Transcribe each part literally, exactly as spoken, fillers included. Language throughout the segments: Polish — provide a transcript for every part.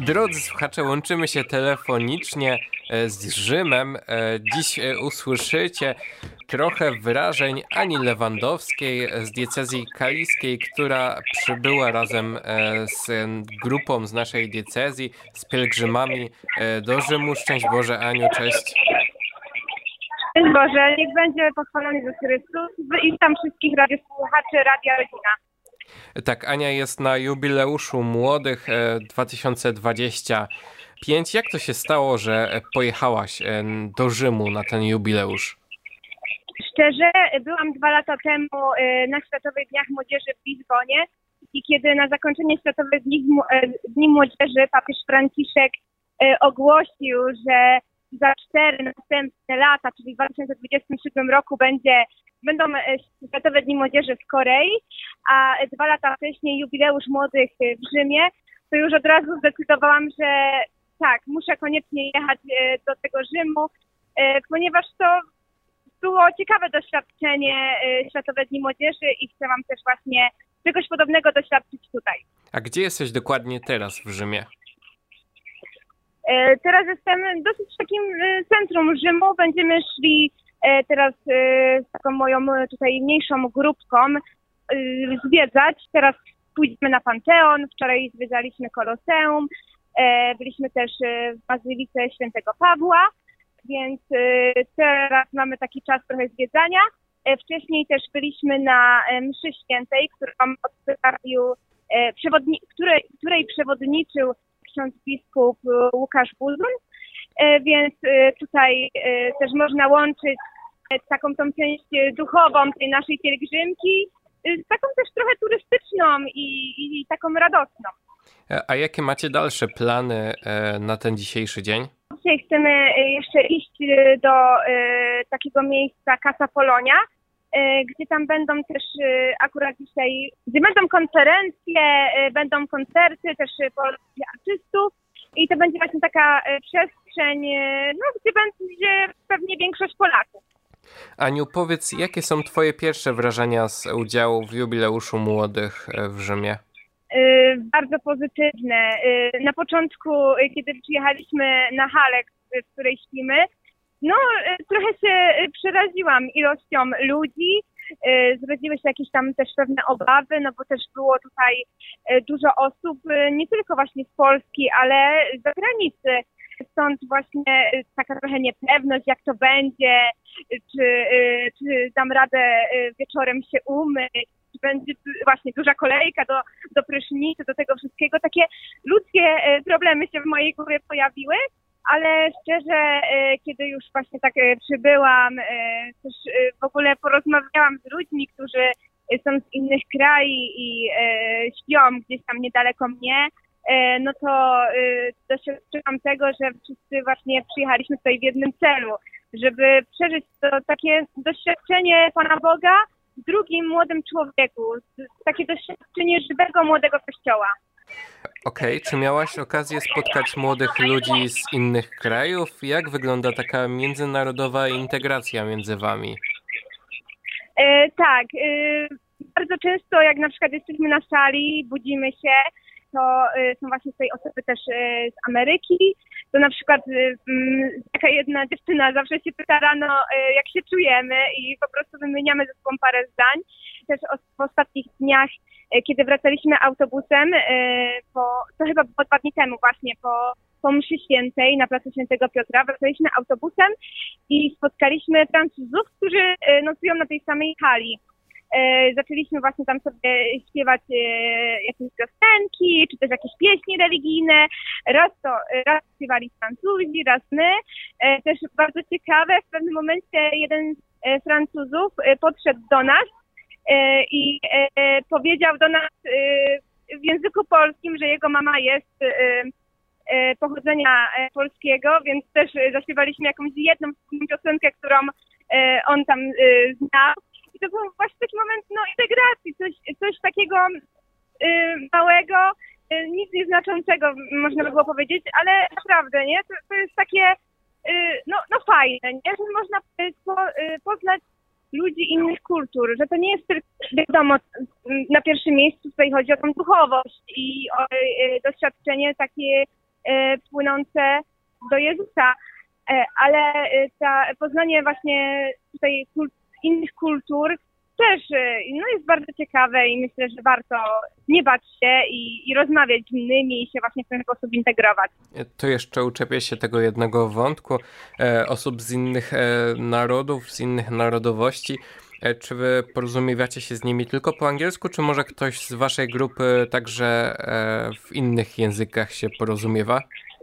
Drodzy słuchacze, łączymy się telefonicznie z Rzymem. Dziś usłyszycie trochę wrażeń Ani Lewandowskiej z diecezji kaliskiej, która przybyła razem z grupą z naszej diecezji, z pielgrzymami do Rzymu. Szczęść Boże, Aniu, cześć. Szczęść Boże, niech będzie pochwalony Jezus Chrystus i witam wszystkich radiosłuchaczy Radia Rodzina. Tak, Ania jest na jubileuszu Młodych dwa tysiące dwudziestym piątym. Jak to się stało, że pojechałaś do Rzymu na ten jubileusz? Szczerze, byłam dwa lata temu na Światowych Dniach Młodzieży w Lizbonie i kiedy na zakończenie Światowych Dni, Dni Młodzieży papież Franciszek ogłosił, że za cztery następne lata, czyli w dwa tysiące dwudziestym siódmym roku będzie, będą Światowe Dni Młodzieży w Korei, a dwa lata wcześniej jubileusz Młodych w Rzymie, to już od razu zdecydowałam, że tak, muszę koniecznie jechać do tego Rzymu, ponieważ to było ciekawe doświadczenie Światowe Dni Młodzieży i chciałam też właśnie czegoś podobnego doświadczyć tutaj. A gdzie jesteś dokładnie teraz w Rzymie? Teraz jestem dosyć w takim centrum Rzymu. Będziemy szli teraz z taką moją tutaj mniejszą grupką zwiedzać. Teraz pójdziemy na Panteon. Wczoraj zwiedzaliśmy Koloseum. Byliśmy też w Bazylice Świętego Pawła, więc teraz mamy taki czas trochę zwiedzania. Wcześniej też byliśmy na mszy świętej, którą odprawił, przewodni- której, której przewodniczył ksiądz biskup Łukasz Buzun, więc tutaj też można łączyć taką tą część duchową tej naszej pielgrzymki z taką też trochę turystyczną i, i taką radosną. A jakie macie dalsze plany na ten dzisiejszy dzień? Dzisiaj chcemy jeszcze iść do takiego miejsca Casa Polonia, gdzie tam będą też akurat dzisiaj, gdzie będą konferencje, będą koncerty też polskich artystów i to będzie właśnie taka przestrzeń, no, gdzie będzie pewnie większość Polaków. Aniu, powiedz, jakie są twoje pierwsze wrażenia z udziału w jubileuszu Młodych w Rzymie? Bardzo pozytywne. Na początku, kiedy przyjechaliśmy na halę, w której śpimy, no trochę się przeraziłam ilością ludzi, zrodziły się jakieś tam też pewne obawy, no bo też było tutaj dużo osób, nie tylko właśnie z Polski, ale z zagranicy. Stąd właśnie taka trochę niepewność, jak to będzie, czy, czy dam radę wieczorem się umyć, czy będzie właśnie duża kolejka do, do prysznicy, do tego wszystkiego. Takie ludzkie problemy się w mojej głowie pojawiły. Ale szczerze, kiedy już właśnie tak przybyłam, też w ogóle porozmawiałam z ludźmi, którzy są z innych krajów i śpią gdzieś tam niedaleko mnie, no to doświadczyłam tego, że wszyscy właśnie przyjechaliśmy tutaj w jednym celu, żeby przeżyć to takie doświadczenie Pana Boga w drugim młodym człowieku, takie doświadczenie żywego młodego Kościoła. Okej, okay. Czy miałaś okazję spotkać młodych ludzi z innych krajów? Jak wygląda taka międzynarodowa integracja między wami? E, tak, e, bardzo często jak na przykład jesteśmy na sali, budzimy się, to e, są właśnie tutaj osoby też e, z Ameryki. To na przykład e, taka jedna dziewczyna zawsze się pyta rano, e, jak się czujemy i po prostu wymieniamy ze sobą parę zdań. Też o, w ostatnich dniach, kiedy wracaliśmy autobusem, po, to chyba było dwa dni temu właśnie, po, po mszy świętej na placu Świętego Piotra, wracaliśmy autobusem i spotkaliśmy Francuzów, którzy nocują na tej samej hali. Zaczęliśmy właśnie tam sobie śpiewać jakieś piosenki, czy też jakieś pieśni religijne. Raz to, raz śpiewali Francuzi, raz my. Też bardzo ciekawe, w pewnym momencie jeden z Francuzów podszedł do nas i powiedział do nas w języku polskim, że jego mama jest pochodzenia polskiego, więc też zaśpiewaliśmy jakąś jedną piosenkę, którą on tam znał. I to był właśnie taki moment no, integracji, coś, coś takiego małego, nic nieznaczącego, można by było powiedzieć, ale naprawdę, nie? To, to jest takie no, no fajne, nie? Że można po, poznać ludzi innych kultur, że to nie jest tylko, wiadomo, na pierwszym miejscu tutaj chodzi o tą duchowość i o doświadczenie takie płynące do Jezusa, ale ta poznanie właśnie tutaj innych kultur też no, jest bardzo ciekawe i myślę, że warto nie bać się i, i rozmawiać z innymi i się właśnie w ten sposób integrować. To jeszcze uczepię się tego jednego wątku. E, osób z innych e, narodów, z innych narodowości. E, czy wy porozumiewacie się z nimi tylko po angielsku, czy może ktoś z waszej grupy także e, w innych językach się porozumiewa?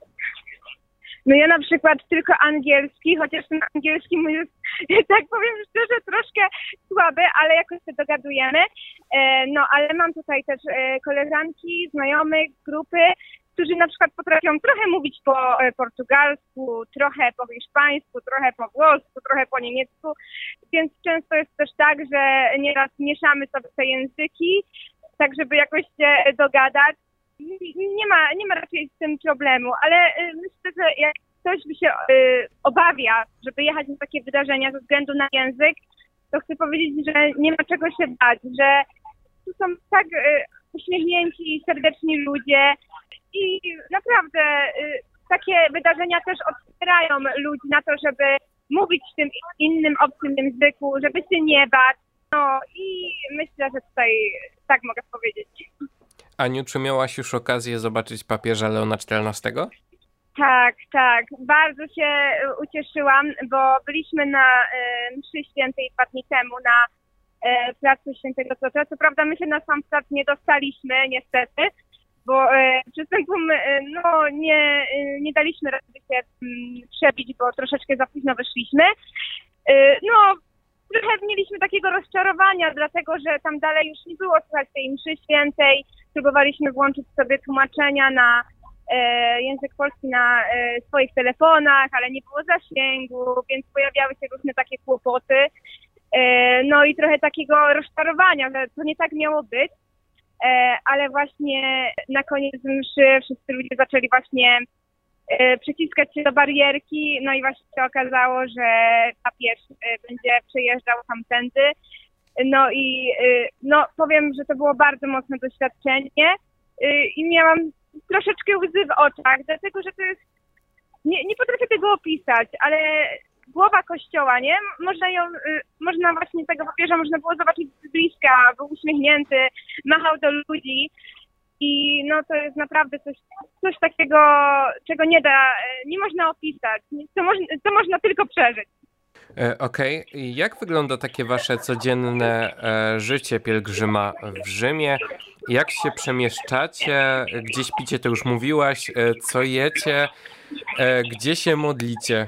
No ja na przykład tylko angielski, chociaż ten angielski mój jest, tak powiem szczerze, troszkę słaby, ale jakoś się dogadujemy. No ale mam tutaj też koleżanki, znajomych, grupy, którzy na przykład potrafią trochę mówić po portugalsku, trochę po hiszpańsku, trochę po włosku, trochę po niemiecku, więc często jest też tak, że nieraz mieszamy sobie te języki, tak żeby jakoś się dogadać. Nie ma, nie ma raczej z tym problemu, ale y, myślę, że jak ktoś by się y, obawia, żeby jechać na takie wydarzenia ze względu na język, to chcę powiedzieć, że nie ma czego się bać, że tu są tak y, uśmiechnięci, serdeczni ludzie i naprawdę y, takie wydarzenia też otwierają ludzi na to, żeby mówić w tym innym obcym języku, żeby się nie bać. No i myślę, że tutaj tak mogę powiedzieć. Aniu, czy miałaś już okazję zobaczyć papieża Leona czternastego? Tak, tak. Bardzo się ucieszyłam, bo byliśmy na e, mszy świętej dwa dni temu na e, placu Świętego Piotra. Co prawda my się na sam plac nie dostaliśmy niestety, bo e, przystępom e, no, nie, e, nie daliśmy rady się m, przebić, bo troszeczkę za późno wyszliśmy. E, no, trochę mieliśmy takiego rozczarowania, dlatego że tam dalej już nie było słychać tej mszy świętej. Próbowaliśmy włączyć sobie tłumaczenia na e, język polski na e, swoich telefonach, ale nie było zasięgu, więc pojawiały się różne takie kłopoty. E, no i trochę takiego rozczarowania, że to nie tak miało być, e, ale właśnie na koniec mszy wszyscy ludzie zaczęli właśnie e, przyciskać się do barierki, no i właśnie się okazało, że papież e, będzie przejeżdżał tamtędy. No i no powiem, że to było bardzo mocne doświadczenie i miałam troszeczkę łzy w oczach, dlatego że to jest, nie, nie potrafię tego opisać, ale głowa kościoła, nie? Można ją, można właśnie tego papieża można było zobaczyć z bliska, był uśmiechnięty, machał do ludzi i no to jest naprawdę coś, coś takiego, czego nie da, nie można opisać, to można, to można tylko przeżyć. Okej, okay. Jak wygląda takie wasze codzienne e, życie pielgrzyma w Rzymie? Jak się przemieszczacie? Gdzie śpicie, to już mówiłaś. E, co jecie? E, gdzie się modlicie?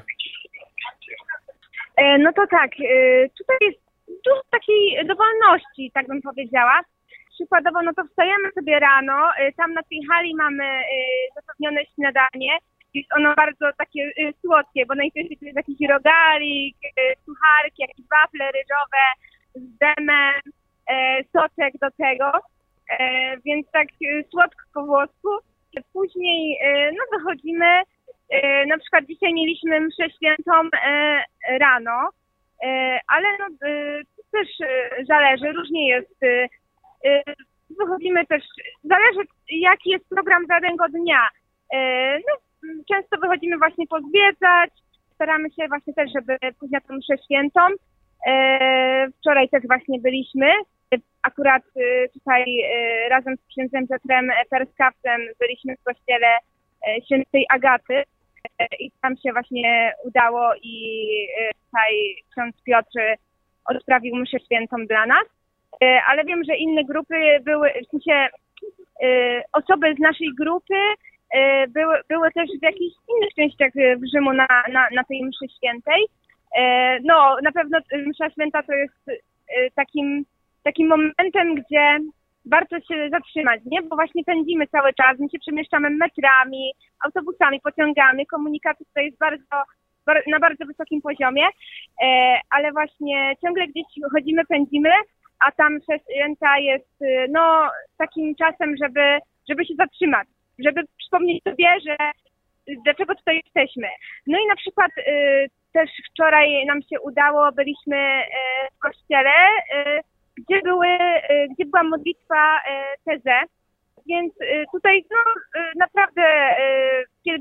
E, no to tak, e, tutaj jest dużo takiej dowolności, tak bym powiedziała. Przykładowo, no to wstajemy sobie rano, e, tam na tej hali mamy e, zapewnione śniadanie. Jest ono bardzo takie y, słodkie, bo najpierw jest jakiś rogalik, y, sucharki, jakieś wafle ryżowe z dżemem, y, soczek do tego, y, więc tak y, słodko po włosku. Później y, no wychodzimy, y, na przykład dzisiaj mieliśmy mszę świętą y, rano, y, ale no y, też y, zależy, różnie jest. Y, y, wychodzimy też, zależy jaki jest program danego dnia. Y, no, Często wychodzimy właśnie pozwiedzać, staramy się właśnie też, żeby pójść na tę mszę świętą. Wczoraj też właśnie byliśmy, akurat tutaj razem z księdzem Piotrem Perskawcem byliśmy w kościele świętej Agaty i tam się właśnie udało i tutaj ksiądz Piotr odprawił mszę świętą dla nas. Ale wiem, że inne grupy były, w sensie osoby z naszej grupy Były, były też w jakichś innych częściach w Rzymu na, na, na tej mszy świętej. No, na pewno msza święta to jest takim, takim momentem, gdzie warto się zatrzymać, nie? Bo właśnie pędzimy cały czas, my się przemieszczamy metrami, autobusami, pociągami, komunikacja tutaj jest bardzo, na bardzo wysokim poziomie, ale właśnie ciągle gdzieś chodzimy, pędzimy, a ta msza święta jest no takim czasem, żeby, żeby się zatrzymać, żeby przypomnieć sobie, że dlaczego tutaj jesteśmy. No i na przykład y, też wczoraj nam się udało, byliśmy y, w kościele, y, gdzie, były, y, gdzie była modlitwa y, Tezę, więc y, tutaj no, y, naprawdę y,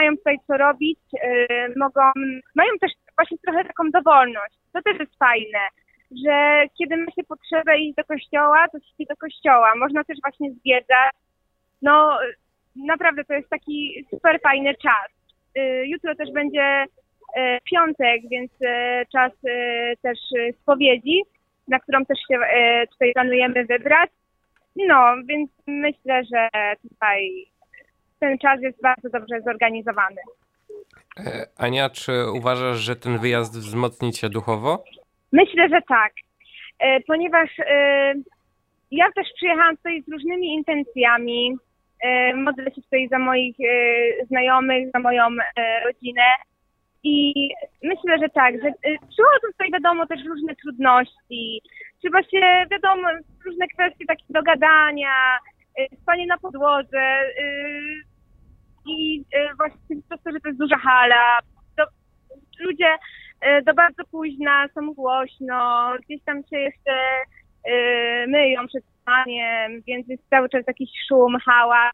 mają tutaj co robić, mogą, mają też właśnie trochę taką dowolność. To też jest fajne, że kiedy ma się potrzebę iść do kościoła, to się idzie do kościoła. Można też właśnie zwiedzać. No naprawdę to jest taki super fajny czas. Jutro też będzie piątek, więc czas też spowiedzi, na którą też się tutaj planujemy wybrać. No, więc myślę, że tutaj ten czas jest bardzo dobrze zorganizowany. Ania, czy uważasz, że ten wyjazd wzmocni cię duchowo? Myślę, że tak, ponieważ ja też przyjechałam tutaj z różnymi intencjami. Modlę się tutaj za moich znajomych, za moją rodzinę i myślę, że tak, że przychodzą tutaj wiadomo też różne trudności, trzeba się, wiadomo, różne kwestie takie do gadania, spanie na podłodze i właśnie przez to, że to jest duża hala, to ludzie do bardzo późna są głośno, gdzieś tam się jeszcze myją przed spaniem, więc jest cały czas jakiś szum, hałas.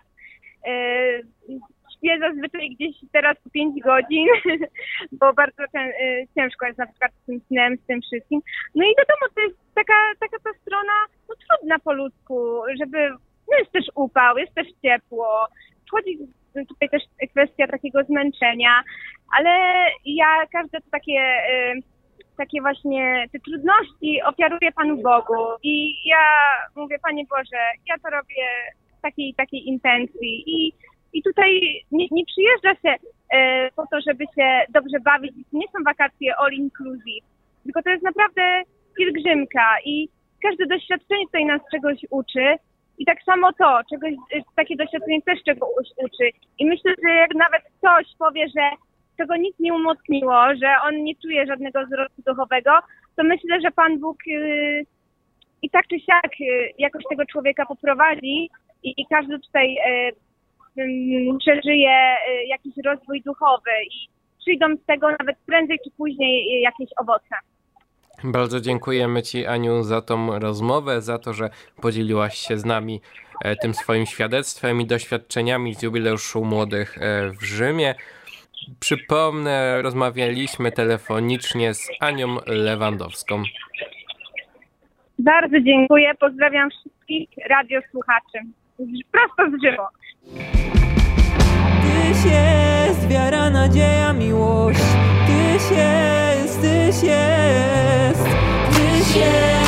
Śpię zazwyczaj gdzieś teraz po pięć godzin, bo bardzo ciężko jest na przykład z tym snem, z tym wszystkim. No i wiadomo, to jest taka, taka ta strona no, trudna po ludzku, żeby, no jest też upał, jest też ciepło, wchodzi tutaj też kwestia takiego zmęczenia, ale ja każde to takie, takie właśnie te trudności ofiaruję Panu Bogu i ja mówię, Panie Boże, ja to robię w takiej takiej intencji i I tutaj nie, nie przyjeżdża się e, po to, żeby się dobrze bawić. Nie są wakacje all inclusive, tylko to jest naprawdę pielgrzymka i każde doświadczenie tutaj nas czegoś uczy i tak samo to, czegoś, takie doświadczenie też czegoś uczy. I myślę, że jak nawet ktoś powie, że tego nic nie umocniło, że on nie czuje żadnego wzrostu duchowego, to myślę, że Pan Bóg y, i tak czy siak y, jakoś tego człowieka poprowadzi i, i każdy tutaj y, przeżyje jakiś rozwój duchowy i przyjdą z tego nawet prędzej czy później jakieś owoce. Bardzo dziękujemy Ci, Aniu, za tą rozmowę, za to, że podzieliłaś się z nami tym swoim świadectwem i doświadczeniami z jubileuszu Młodych w Rzymie. Przypomnę, rozmawialiśmy telefonicznie z Anią Lewandowską. Bardzo dziękuję, pozdrawiam wszystkich radiosłuchaczy. Prosto z Rzymu. Tyś jest wiara, nadzieja, miłość. Tyś jest, Tyś jest, Tyś jest.